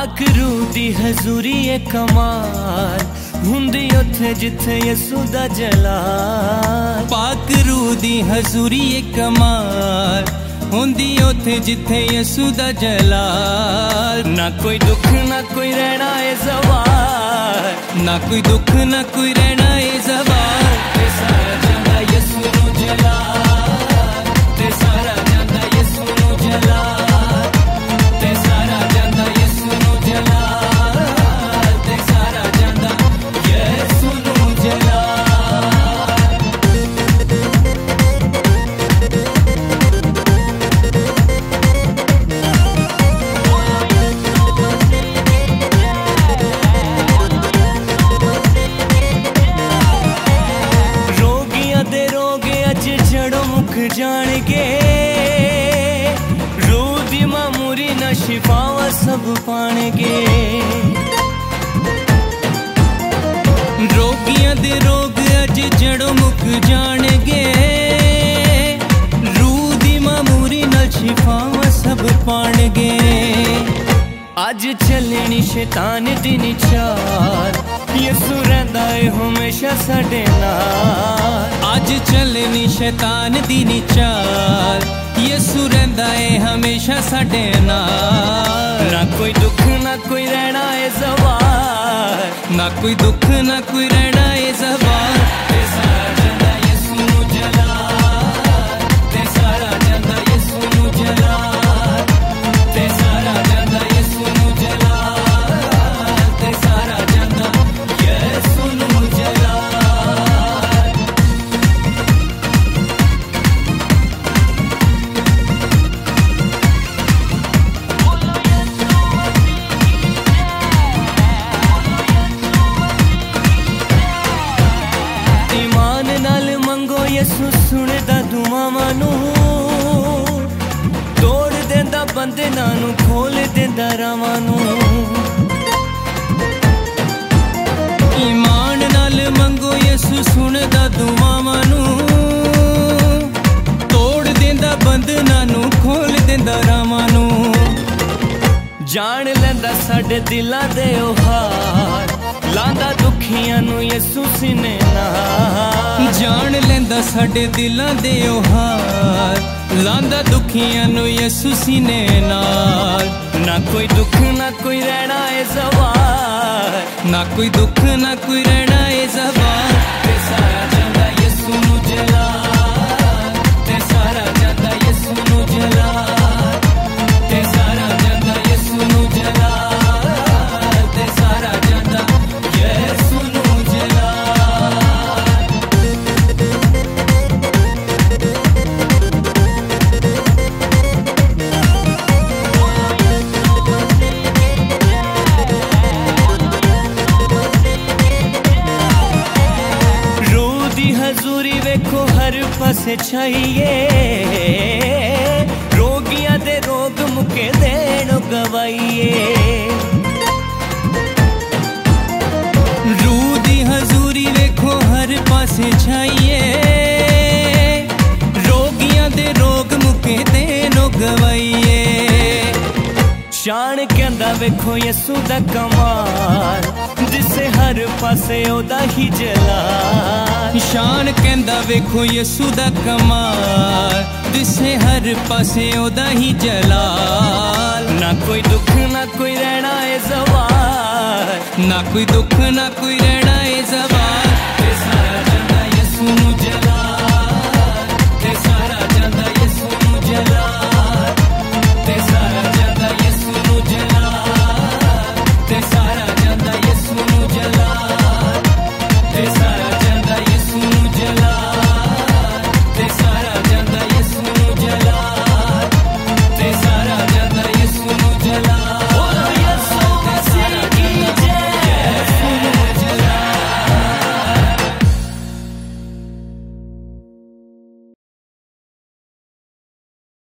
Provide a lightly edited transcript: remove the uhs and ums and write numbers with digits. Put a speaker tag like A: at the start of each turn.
A: पाक रूह दी हजूरी ए कमाल हुंदी उत्थे जिथे यसू दा जलाल।
B: पाक रूह दी हजूरी ए कमाल हुंदी उत्थे जिथे यसू दा जलाल।
A: ना कोई दुख ना कोई रहना ए ज़वाल,
B: ना कोई दुख ना कोई रहना ए ज़वाल।
A: ते सारा जांदा यसू नू जलाल, ते सारा जांदा यसू नू जलाल, ते सारा जांदा यसू नू जलाल, ते सारा जांदा यसू नू जलाल। जाणगे रूह दी मामूरी ना शिफावा सब पाणगे।
B: रोगियां दे रोग अज जड़ों मुक जाणगे, रूह दी मामूरी ना शिफावा सब पाणगे।
A: अज चलनी शैतान दी निचार यसू रहिंदा है हमेशा साडे नाल।
B: अज चलनी शैतान दी निचाल यसू रहिंदा है हमेशा साडे नाल।
A: ना कोई दुख ना कोई रहना है ज़वाल,
B: ना कोई दुख ना कोई रहना है ज़वाल।
A: ते सारा जांदा यसू नू जलाल, ते सारा जांदा यसू नू जलाल, ते सारा जांदा यसू नू जलाल, ते सारा जांदा यसू नू जलाल। ईमान नाल मंगो यसू सुनदा दुआवां नू, तोड़ देंदा बंधनां नू खोल देंदा रावां नू।
B: ईमान नाल मंगो यसू सुनदा दुआवां नू, तोड़ देंदा बंधनां नू खोल देंदा रावां नू।
A: जान लैंदा साडे दिलां दे ओ हाल, लांदा दुखियां नू यसू सीने नाल।
B: जान लैंदा साडे दिलां दे ओ हाल, लांदा दुखियां नू यसू सीने नाल।
A: ना कोई दुख ना कोई रहना है ज़वाल,
B: ना कोई दुख ना कोई रहना है ज़वाल।
A: ते सारा जांदा यसू नू जलाल, ते सारा जांदा यसू नू जलाल, ते सारा जांदा यसू नू जलाल, ते सारा जांदा यसू नू जलाल। रूह दी हजूरी वेखो हर पासे छाइए, रोगियां दे रोग मुके देन गवाइए।
B: रूह दी हजूरी वेखो हर पासे छाइए, रोगियां दे रोग मुके देनो गवाइए।
A: शान कहंदा वेखो यसू दा कमाल, जिसे हर पासे ओदा ही जलाल।
B: शान कहंदा वेखो यसू दा कमाल, दिसे हर पासे ओदा ही जलाल।
A: ना कोई दुख ना कोई रहना है ज़वाल,
B: ना कोई दुख ना कोई रहना है ज़वाल।